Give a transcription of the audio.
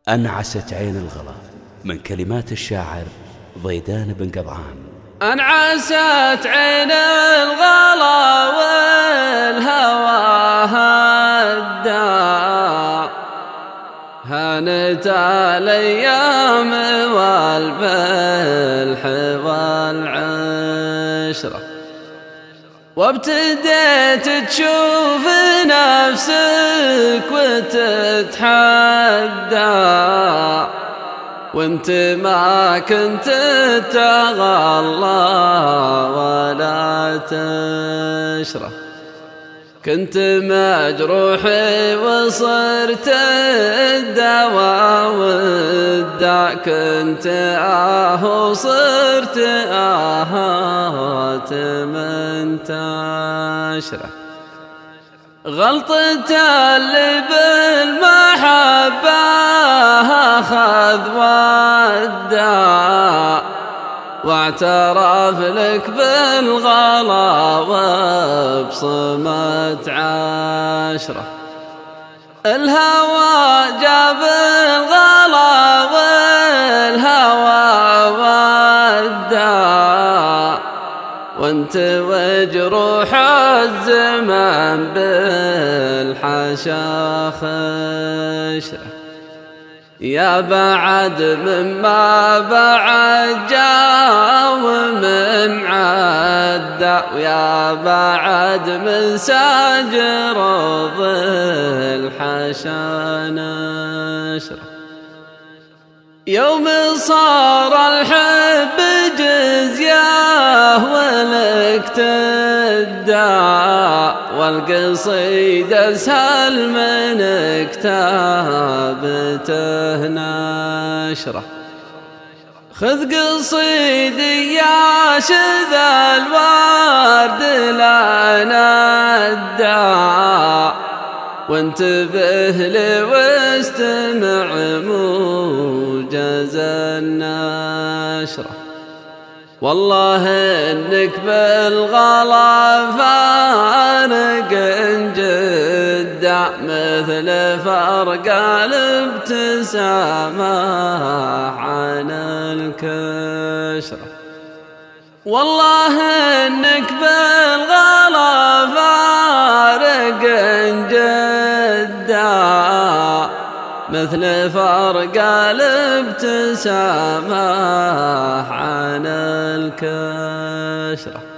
أنعست عين الغلا من كلمات الشاعر ضيدان بن قضعان. أنعست عين الغلا والهوى هدى، هانت الأيام والملح والعشرة، وابتديت تشوف نفسك وتتحدى، وانت ما كنت تغلى ولا تشرى. كنت مجروحي وصرت الدواء والداء، كنت وصرت منتشرة. غلطة اللي بالمحبة أخذ وداع، واعترف لك بالغلا وبصمت عشرة. الهوى جاب الغلا والهوى وداع، وانت وجروح الزمان بالحشا خشرة. يا بعد مما بعد جاء ومن عدى، ويا بعد من ساجر ظل حشا نشرة. يوم صار الحب جزية ولك تدعى، والقصيد أسهل من كتابته نشرة. خذ قصيدي يا شذ الورد لنا الداع، وانتبه لي واستمع موجز النشرة. والله انك بالغلا فارق جدا، مثل فرق الابتسامة عن الكشرة. والله انك بالغلا فارق جدا، مثل فرق الابتسامة عن الكشرة.